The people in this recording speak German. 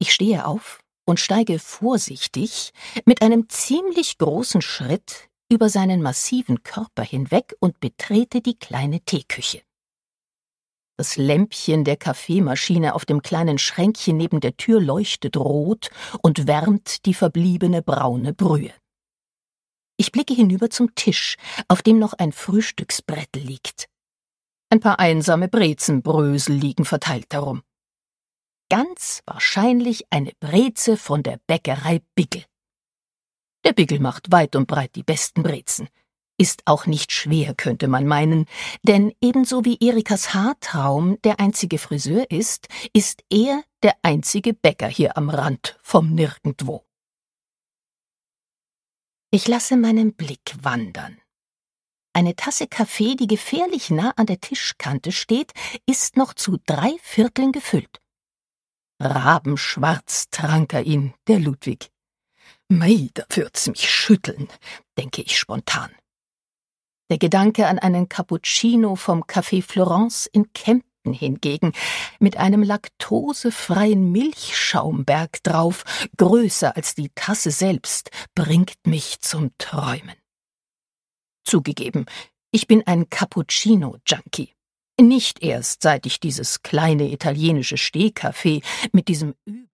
Ich stehe auf und steige vorsichtig mit einem ziemlich großen Schritt über seinen massiven Körper hinweg und betrete die kleine Teeküche. Das Lämpchen der Kaffeemaschine auf dem kleinen Schränkchen neben der Tür leuchtet rot und wärmt die verbliebene braune Brühe. Ich blicke hinüber zum Tisch, auf dem noch ein Frühstücksbrett liegt. Ein paar einsame Brezenbrösel liegen verteilt darum. Ganz wahrscheinlich eine Breze von der Bäckerei Bigl. Der Bigl macht weit und breit die besten Brezen. Ist auch nicht schwer, könnte man meinen, denn ebenso wie Erikas Haartraum der einzige Friseur ist er der einzige Bäcker hier am Rand vom Nirgendwo. Ich lasse meinen Blick wandern. Eine Tasse Kaffee, die gefährlich nah an der Tischkante steht, ist noch zu 3/4 gefüllt. Rabenschwarz trank er ihn, der Ludwig. Mei, da wird's mich schütteln, denke ich spontan. Der Gedanke an einen Cappuccino vom Café Florence in Kempten hingegen, mit einem laktosefreien Milchschaumberg drauf, größer als die Tasse selbst, bringt mich zum Träumen. Zugegeben, ich bin ein Cappuccino-Junkie. Nicht erst, seit ich dieses kleine italienische Stehcafé mit diesem